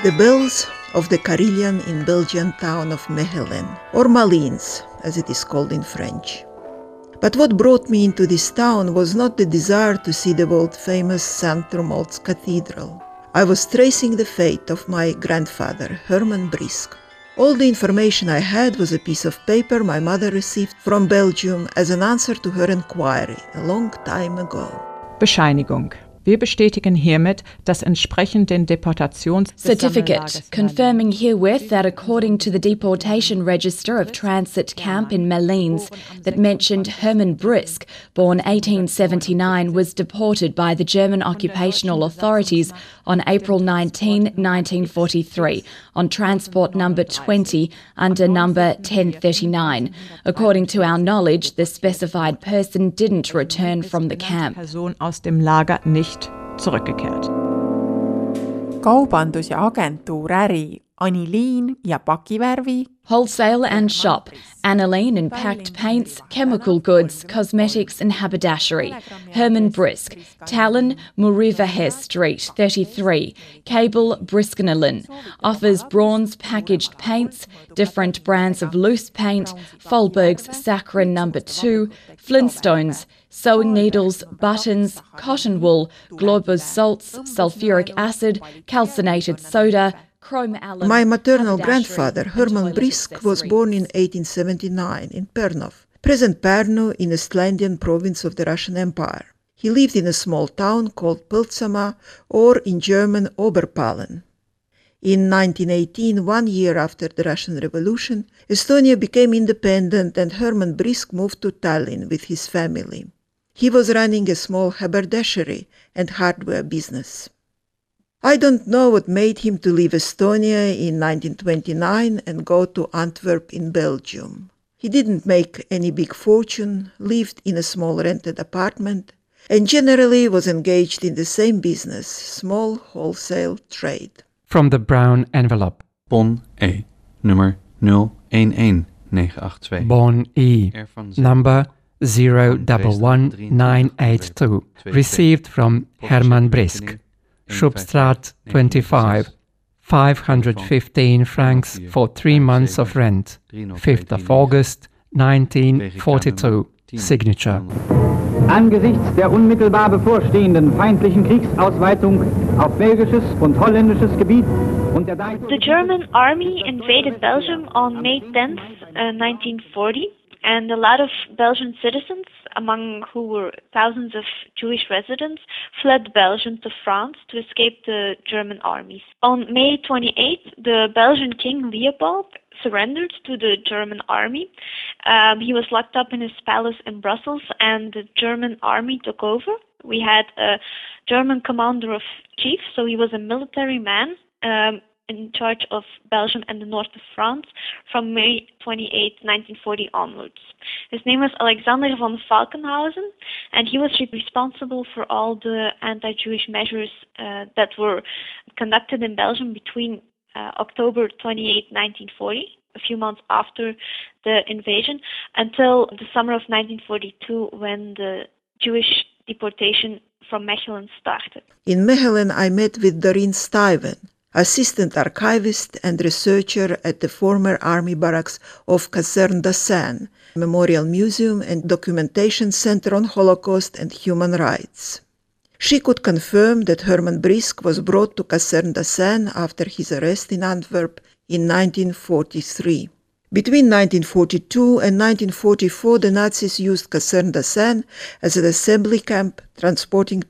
The bells of the carillon in Belgian town of Mechelen, or Malines, as it is called in French. But what brought me into this town was not the desire to see the world-famous St. Romuald's Cathedral. I was tracing the fate of my grandfather, Herman Brisk. All the information I had was a piece of paper my mother received from Belgium as an answer to her inquiry a long time ago. Bescheinigung. Wir bestätigen hiermit das entsprechend den Certificate, confirming herewith that according to the deportation register of transit camp in Malines that mentioned Herman Brisk, born 1879, was deported by the German occupational authorities on April 19, 1943, on transport number 20 under number 1039. According to our knowledge, the specified person didn't return from the camp. Person aus dem Lager nicht zurückgekehrt. Kaubandus- ja agentuuräri Aniliin ja pakivärvi. Wholesale and shop, aniline and packed paints, chemical goods, cosmetics and haberdashery. Herman Brisk, Tallinn, Murivahes Street, 33. Cable, Briskenelin. Offers bronze packaged paints, different brands of loose paint, Folberg's Saccharin No. 2, Flintstones, sewing needles, buttons, cotton wool, Globus salts, sulfuric acid, calcinated soda, chrome alum. My maternal grandfather, Herman Brisk, was born in 1879 in Pernov, present Pärnu in Estlandian province of the Russian Empire. He lived in a small town called Põltsamaa, or in German Oberpallen. In 1918, 1 year after the Russian Revolution, Estonia became independent and Herman Brisk moved to Tallinn with his family. He was running a small haberdashery and hardware business. I don't know what made him to leave Estonia in 1929 and go to Antwerp in Belgium. He didn't make any big fortune, lived in a small rented apartment, and generally was engaged in the same business, small wholesale trade. From the brown envelope. Bon E, nummer 011982. Bon E, number 011982, received from Herman Brisk. Schubstraat 25, 515 francs for 3 months of rent, 5th of August 1942, signature. Angesichts der unmittelbar bevorstehenden feindlichen Kriegsausweitung auf belgisches und holländisches Gebiet und der The German army invaded Belgium on May 10th, 1940, and a lot of Belgian citizens, among who were thousands of Jewish residents, fled Belgium to France to escape the German armies. On May 28th, the Belgian king Leopold surrendered to the German army. He was locked up in his palace in Brussels, and the German army took over. We had a German commander of chief, so he was a military man in charge of Belgium and the north of France from May 28, 1940 onwards. His name was Alexander von Falkenhausen, and he was responsible for all the anti-Jewish measures that were conducted in Belgium between October 28, 1940, a few months after the invasion, until the summer of 1942, when the Jewish deportation from Mechelen started. In Mechelen, I met with Doreen Stuyven, assistant archivist and researcher at the former army barracks of Kazerne d'Assane, Memorial Museum and Documentation Center on Holocaust and Human Rights. She could confirm that Herman Brisk was brought to Kazerne d'Assane after his arrest in Antwerp in 1943. Between 1942 and 1944, the Nazis used Kazerne d'Assane as an assembly camp, transporting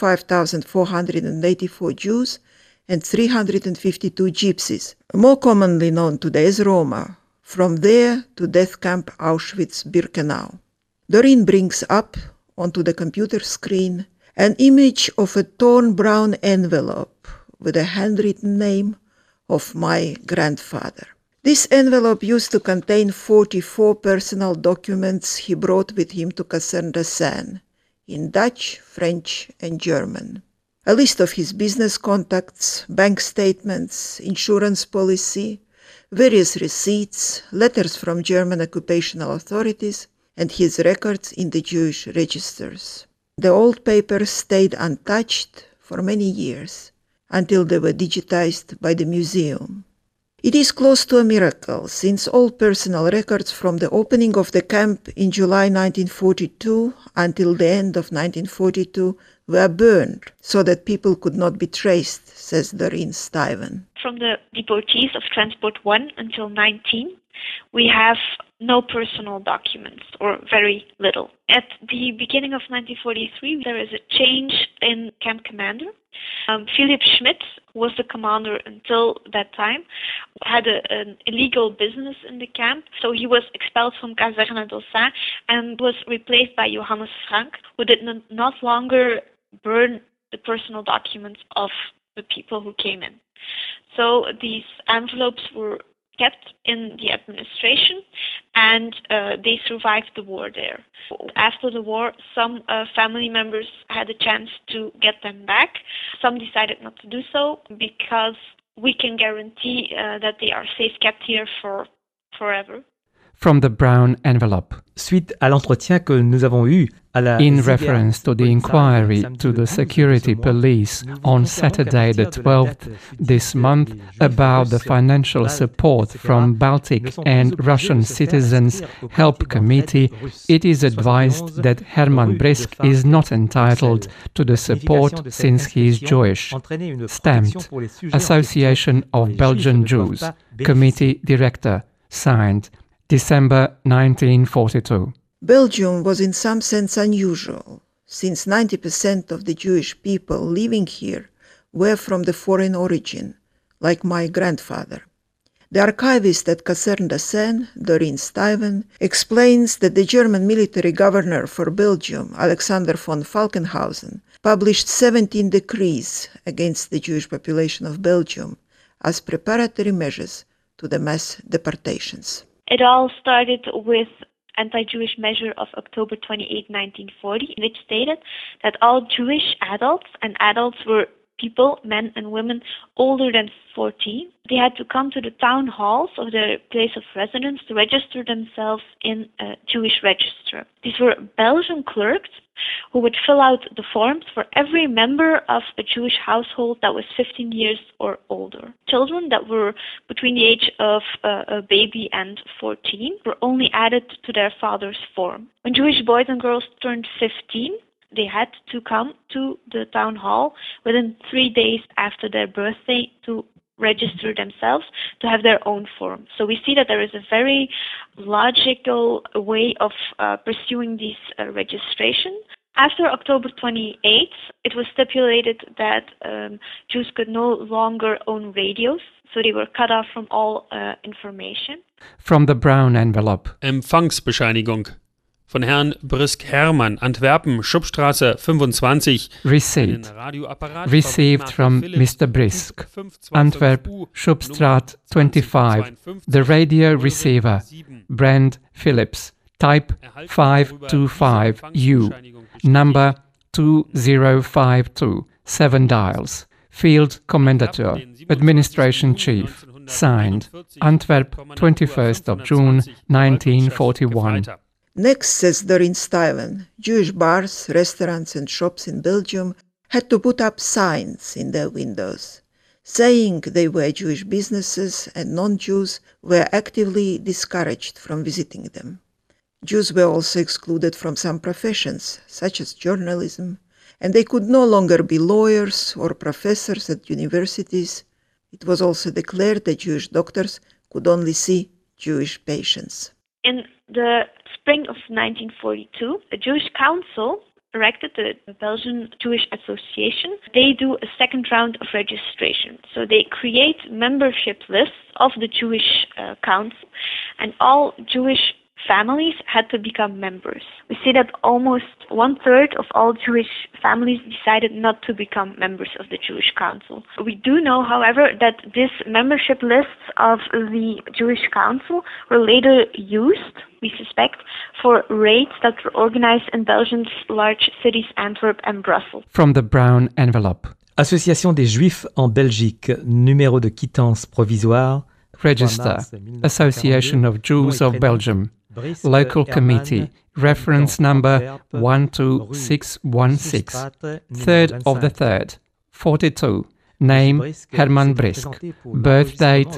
25,484 Jews and 352 gypsies, more commonly known today as Roma, from there to death camp Auschwitz-Birkenau. Doreen brings up onto the computer screen an image of a torn brown envelope with a handwritten name of my grandfather. This envelope used to contain 44 personal documents he brought with him to Kazerne d'Assane in Dutch, French, and German. A list of his business contacts, bank statements, insurance policy, various receipts, letters from German occupational authorities, and his records in the Jewish registers. The old papers stayed untouched for many years, until they were digitized by the museum. It is close to a miracle, since all personal records from the opening of the camp in July 1942 until the end of 1942 were burned, so that people could not be traced, says Doreen Stuyven. From the deportees of Transport 1 until 19, we have no personal documents, or very little. At the beginning of 1943, there is a change in camp commander. Philip Schmidt was the commander until that time, had an illegal business in the camp, so he was expelled from Caserna d'Ossat and was replaced by Johannes Frank, who did not longer burn the personal documents of the people who came in. So these envelopes were kept in the administration, and they survived the war there. After the war, some family members had a chance to get them back. Some decided not to do so because we can guarantee that they are safe kept here for forever. From the brown envelope. Suite à l'entretien que nous avons eu in reference to the inquiry to the security police on Saturday the 12th this month about the financial support from Baltic and Russian Citizens Help Committee, it is advised that Herman Brisk is not entitled to the support since he is Jewish. Stamped, Association of Belgian Jews, Committee Director, signed, December 1942. Belgium was in some sense unusual, since 90% of the Jewish people living here were from the foreign origin, like my grandfather. The archivist at Kaserne de Seine, Doreen Stuyven, explains that the German military governor for Belgium, Alexander von Falkenhausen, published 17 decrees against the Jewish population of Belgium as preparatory measures to the mass deportations. It all started with anti-Jewish measure of October 28, 1940, which stated that all Jewish adults, and adults were people, men and women older than 14, they had to come to the town halls of their place of residence to register themselves in a Jewish register. These were Belgian clerks who would fill out the forms for every member of a Jewish household that was 15 years or older. Children that were between the age of a baby and 14 were only added to their father's form. When Jewish boys and girls turned 15, they had to come to the town hall within 3 days after their birthday to register themselves to have their own form. So we see that there is a very logical way of pursuing this registration. After October 28th, it was stipulated that Jews could no longer own radios, so they were cut off from all information. From the brown envelope. Empfangsbescheinigung von Herrn Brisk Hermann, Antwerpen, Schubstraße 25. Received from Mr. Brisk, Antwerp, Schubstraat 25. The radio receiver, brand Philips, type 525U, number 2052, 7 dials. Field Commendator, Administration Chief, signed, Antwerp, 21st of June, 1941. Next, says Doreen Stuyven, Jewish bars, restaurants and shops in Belgium had to put up signs in their windows, saying they were Jewish businesses and non-Jews were actively discouraged from visiting them. Jews were also excluded from some professions, such as journalism, and they could no longer be lawyers or professors at universities. It was also declared that Jewish doctors could only see Jewish patients. In the spring of 1942, a Jewish council erected the Belgian Jewish Association. They do a second round of registration. So they create membership lists of the Jewish council, and all Jewish families had to become members. We see that almost 1/3 of all Jewish families decided not to become members of the Jewish Council. We do know, however, that these membership lists of the Jewish Council were later used, we suspect, for raids that were organized in Belgium's large cities Antwerp and Brussels. From the brown envelope. Association des Juifs en Belgique, numéro de quittance provisoire. Register, Association of Jews of Belgium. Local Committee, reference number 12616, 3rd of the 3rd, 42, Name Herman Brisk. Birth date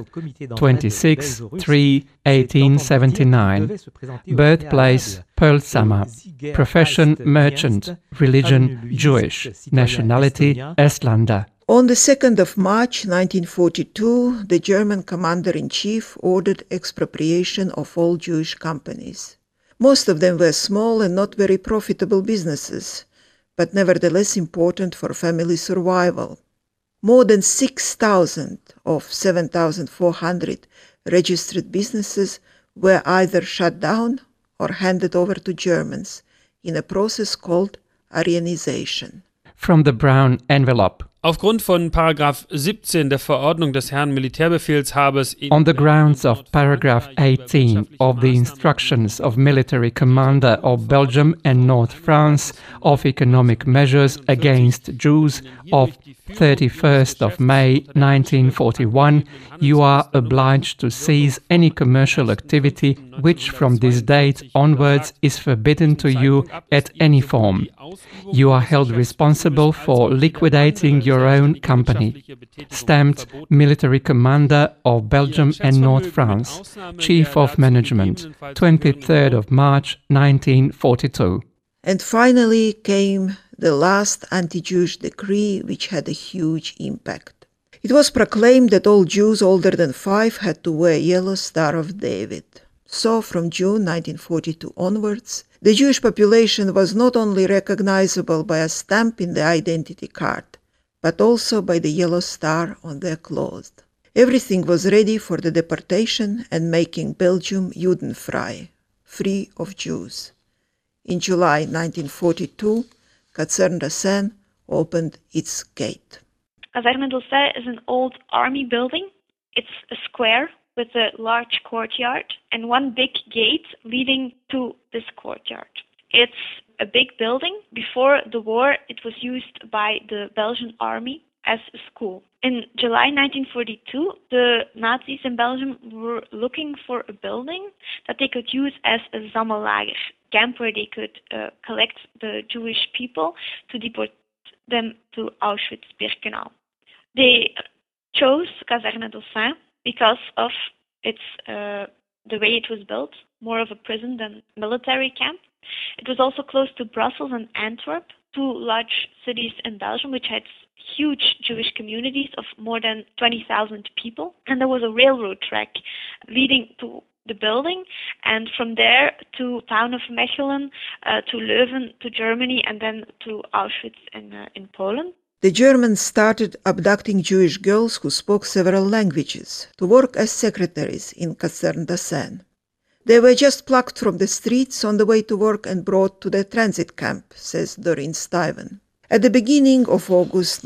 26/3/1879. Birthplace Pöltsamaa. Profession merchant. Religion Jewish. Nationality Estlander. On the 2nd of March 1942, the German commander-in-chief ordered expropriation of all Jewish companies. Most of them were small and not very profitable businesses, but nevertheless important for family survival. More than 6,000 of 7,400 registered businesses were either shut down or handed over to Germans in a process called Aryanization. From the brown envelope. Aufgrund von Paragraph 17 der Verordnung des Herrn Militärbefehlshabers on the grounds of paragraph 18 of the instructions of military commander of Belgium and North France of economic measures against Jews of 31st of May 1941, you are obliged to cease any commercial activity which from this date onwards is forbidden to you at any form. You are held responsible for liquidating your own company. Stamped Military Commander of Belgium and North France, Chief of Management, 23rd of March 1942. And finally came the last anti-Jewish decree, which had a huge impact. It was proclaimed that all Jews older than 5 had to wear yellow Star of David. So from June 1942 onwards, the Jewish population was not only recognizable by a stamp in the identity card, but also by the yellow star on their clothes. Everything was ready for the deportation and making Belgium Judenfrei, free of Jews. In July 1942, Kaserne d'Assène opened its gate. Kaserne d'Assène is an old army building. It's a square with a large courtyard and one big gate leading to this courtyard. It's a big building. Before the war, it was used by the Belgian army as a school. In July 1942, the Nazis in Belgium were looking for a building that they could use as a Sammellager camp where they could collect the Jewish people to deport them to Auschwitz-Birkenau. They chose Kaserne d'Assène because of its the way it was built, more of a prison than military camp. It was also close to Brussels and Antwerp, two large cities in Belgium which had huge Jewish communities of more than 20,000 people. And there was a railroad track leading to the building, and from there to town of Mechelen, to Leuven, to Germany, and then to Auschwitz in Poland. The Germans started abducting Jewish girls who spoke several languages to work as secretaries in Kaserne d'Assène. They were just plucked from the streets on the way to work and brought to the transit camp, says Doreen Stuyven. At the beginning of August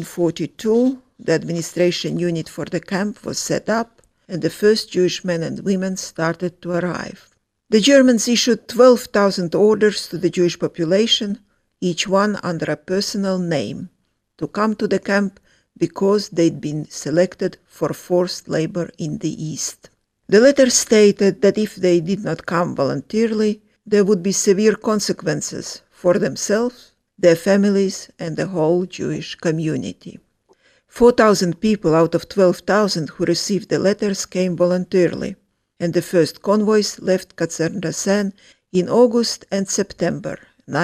1942, the administration unit for the camp was set up, and the first Jewish men and women started to arrive. The Germans issued 12,000 orders to the Jewish population, each one under a personal name, to come to the camp because they'd been selected for forced labor in the East. The letter stated that if they did not come voluntarily, there would be severe consequences for themselves, their families, and the whole Jewish community. 4,000 people out of 12,000 who received the letters came voluntarily, and the first convoys left Kaserne d'Assène in August and September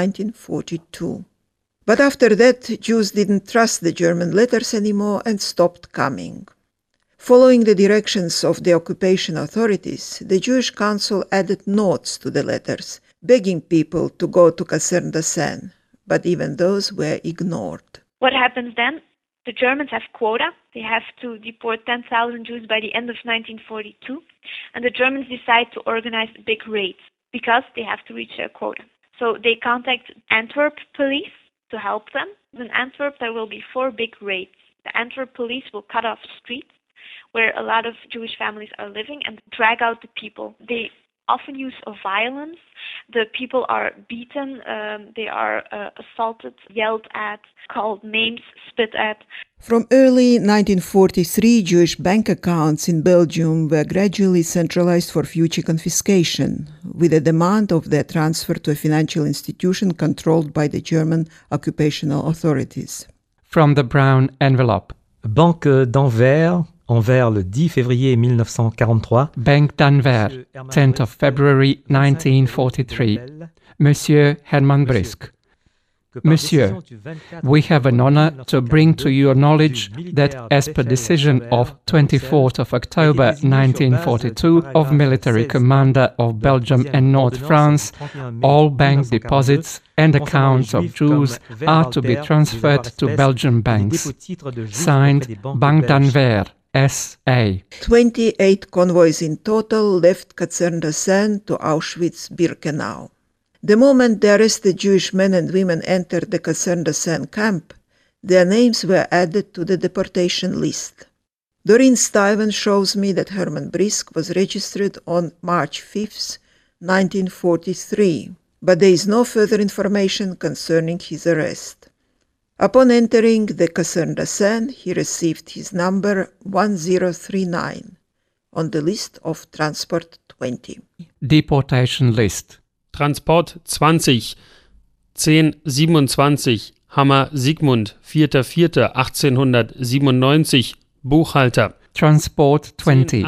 1942. But after that, Jews didn't trust the German letters anymore and stopped coming. Following the directions of the occupation authorities, the Jewish Council added notes to the letters, begging people to go to Kaserne d'Assène, but even those were ignored. What happens then? The Germans have quota. They have to deport 10,000 Jews by the end of 1942. And the Germans decide to organize big raids because they have to reach their quota. So they contact Antwerp police to help them. In Antwerp, there will be 4 big raids. The Antwerp police will cut off streets where a lot of Jewish families are living and drag out the people. They often use of violence. The people are beaten, they are assaulted, yelled at, called names, spit at. From early 1943, Jewish bank accounts in Belgium were gradually centralized for future confiscation, with a demand of their transfer to a financial institution controlled by the German occupational authorities. From the brown envelope. Banque d'Anvers, Anvers le 10 février 1943. Bank d'Anvers, 10th of February 1943. Monsieur Hermann Brisk. Monsieur, we have an honor to bring to your knowledge that as per decision of 24th of October 1942 of Military Commander of Belgium and North France, all bank deposits and accounts of Jews are to be transferred to Belgian banks. Signed, Banque d'Anvers, S.A. 28 convoys in total left Kaserne Seine to Auschwitz-Birkenau. The moment the arrested Jewish men and women entered the Kaserne Seine camp, their names were added to the deportation list. Doreen Stuyven shows me that Hermann Brisk was registered on March 5, 1943, but there is no further information concerning his arrest. Upon entering the Kaserne Seine, he received his number 1039 on the list of Transport 20. Deportation list. Transport 20, 1027, Hammer Sigmund, 4.4.1897, Buchhalter. Transport 20,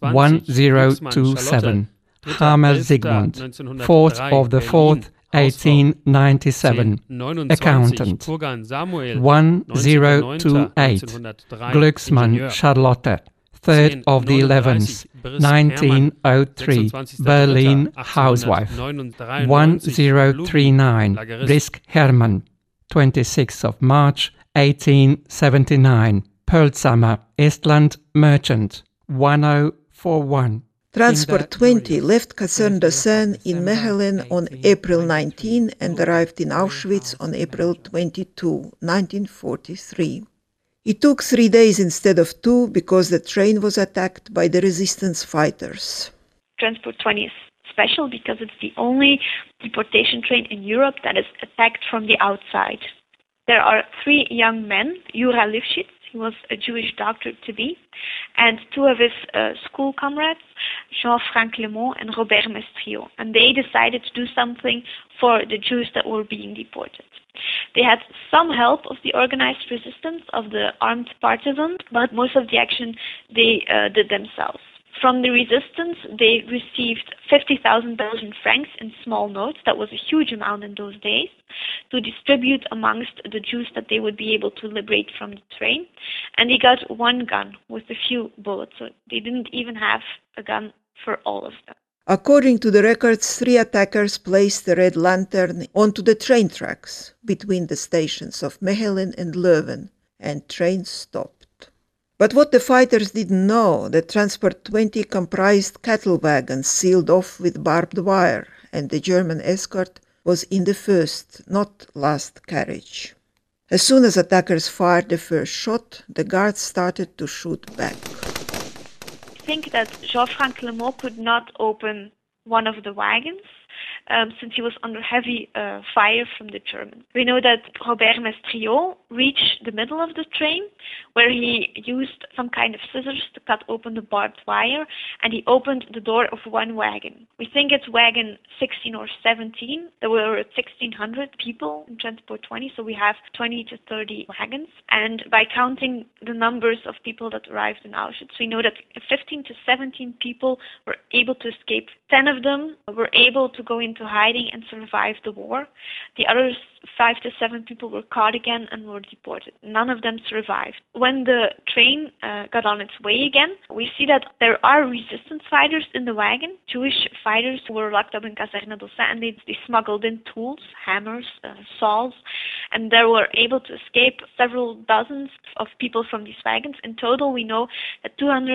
1027, Hammer Sigmund, 4th of the 4th, 1897, Accountant. 1028, Glücksmann Charlotte, 3rd of the 11th, 1903, Berlin Housewife. 1039, Brisk Hermann, 26th of March, 1879, Pölsamer, Estland Merchant. 1041. Transport 20 left Kaserne Seine in Mechelen on April 19 and arrived in Auschwitz on April 22, 1943. It took 3 days instead of 2 because the train was attacked by the resistance fighters. Transport 20 is special because it's the only deportation train in Europe that is attacked from the outside. There are 3 young men, Jura Lifshitz, he was a Jewish doctor-to-be, and 2 of his school comrades, Jean-Franc Lemont and Robert Mestrio, and they decided to do something for the Jews that were being deported. They had some help of the organized resistance of the armed partisans, but most of the action they did themselves. From the resistance, they received 50,000 Belgian francs in small notes. That was a huge amount in those days, to distribute amongst the Jews that they would be able to liberate from the train. And they got 1 gun with a few bullets, so they didn't even have a gun for all of them. According to the records, 3 attackers placed the red lantern onto the train tracks between the stations of Mechelen and Leuven, and train stopped. But what the fighters didn't know, that Transport 20 comprised cattle wagons sealed off with barbed wire, and the German escort was in the first, not last carriage. As soon as attackers fired the first shot, the guards started to shoot back. I think that Jean-Franc Lemont could not open one of the wagons since he was under heavy fire from the Germans. We know that Robert Mestrio reached the middle of the train, where he used some kind of scissors to cut open the barbed wire, and he opened the door of 1 wagon. We think it's wagon 16 or 17. There were 1,600 people in Transport 20, so we have 20 to 30 wagons. And by counting the numbers of people that arrived in Auschwitz, we know that 15 to 17 people were able to escape. 10 of them were able to go into hiding and survive the war. The other 5 to 7 people were caught again and were deported. None of them survived. When the train got on its way again, we see that there are resistance fighters in the wagon, Jewish fighters who were locked up in Kaserne de Seine, and they smuggled in tools, hammers, saws, and they were able to escape several dozens of people from these wagons. In total, we know that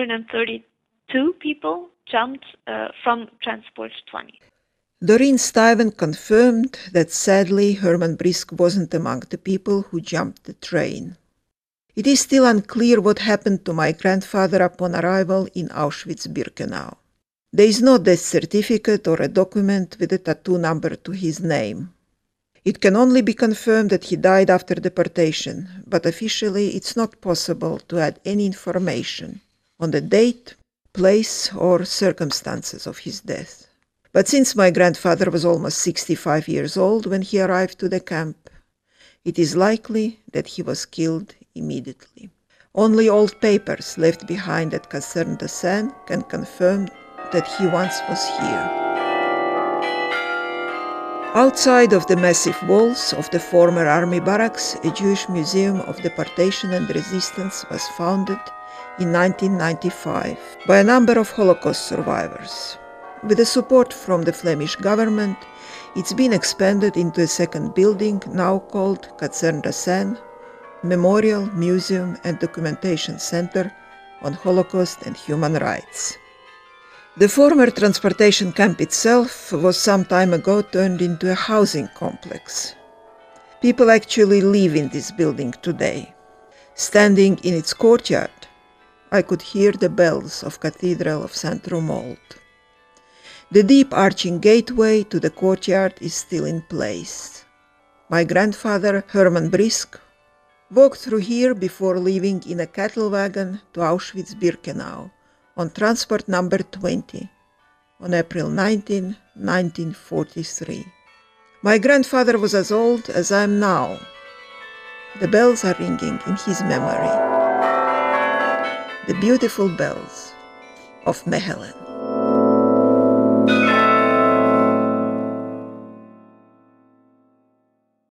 232 people jumped from Transport 20. Doreen Stuyven confirmed that sadly Hermann Brisk wasn't among the people who jumped the train. It is still unclear what happened to my grandfather upon arrival in Auschwitz-Birkenau. There is no death certificate or a document with a tattoo number to his name. It can only be confirmed that he died after deportation, but officially it's not possible to add any information on the date, place, or circumstances of his death. But since my grandfather was almost 65 years old when he arrived to the camp, it is likely that he was killed immediately. Only old papers left behind at Caserne de Seine can confirm that he once was here. Outside of the massive walls of the former army barracks, a Jewish museum of deportation and resistance was founded in 1995 by a number of Holocaust survivors. With the support from the Flemish government, it's been expanded into a second building now called Caserne de Seine, Memorial, Museum and Documentation Center on Holocaust and Human Rights. The former transportation camp itself was some time ago turned into a housing complex. People actually live in this building today. Standing in its courtyard, I could hear the bells of Cathedral of Saint-Romuald. The deep arching gateway to the courtyard is still in place. My grandfather, Hermann Brisk, walked through here before leaving in a cattle wagon to Auschwitz-Birkenau on transport number 20 on April 19, 1943. My grandfather was as old as I am now. The bells are ringing in his memory. The beautiful bells of Mechelen.